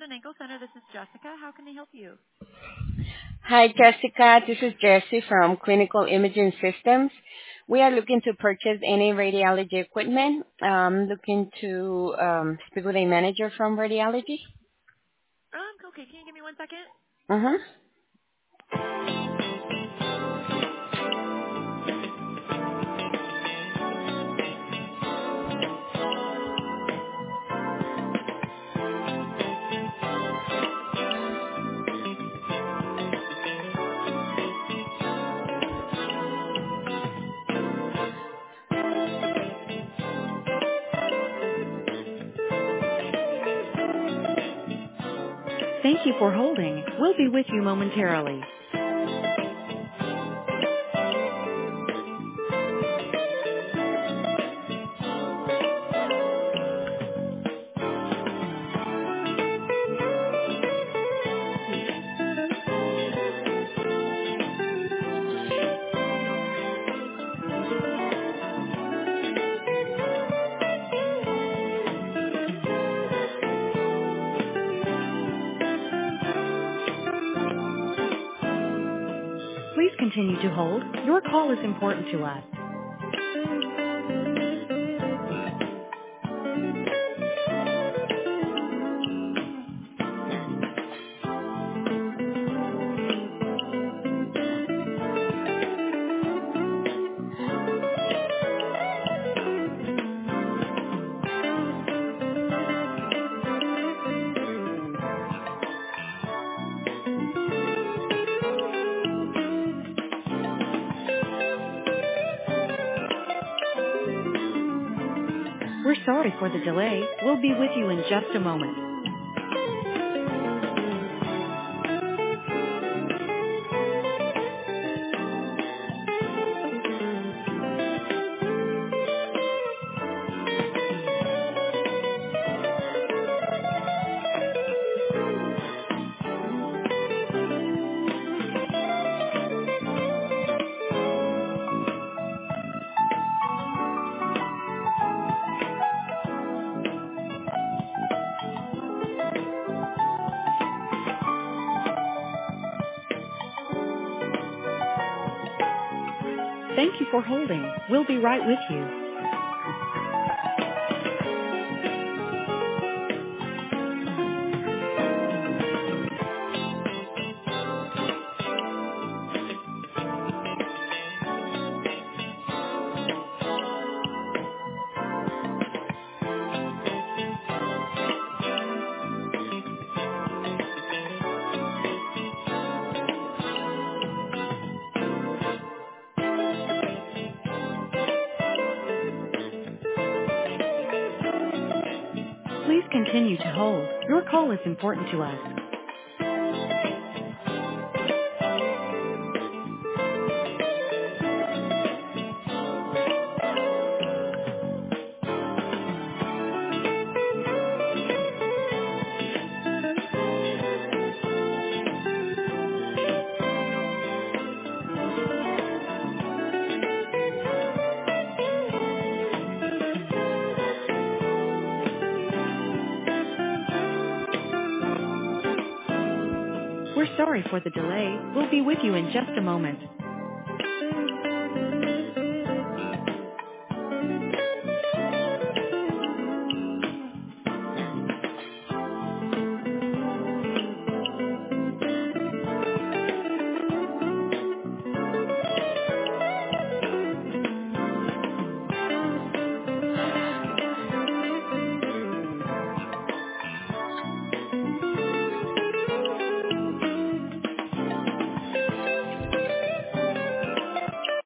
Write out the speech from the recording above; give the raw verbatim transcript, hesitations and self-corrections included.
Foot and Ankle Center. This is Jessica. How can I help you? Hi, Jessica. This is Jessie from Clinical Imaging Systems. We are looking to purchase any radiology equipment. Um, looking to um, speak with a manager from radiology. Um, okay. Can you give me one second? Uh-huh. Thank you for holding. We'll be with you momentarily. Please continue to hold. Your call is important to us. We're sorry for the delay. We'll be with you in just a moment. Thank you for holding. We'll be right with you. Please continue to hold. Your call is important to us. We're sorry for the delay. We'll be with you in just a moment.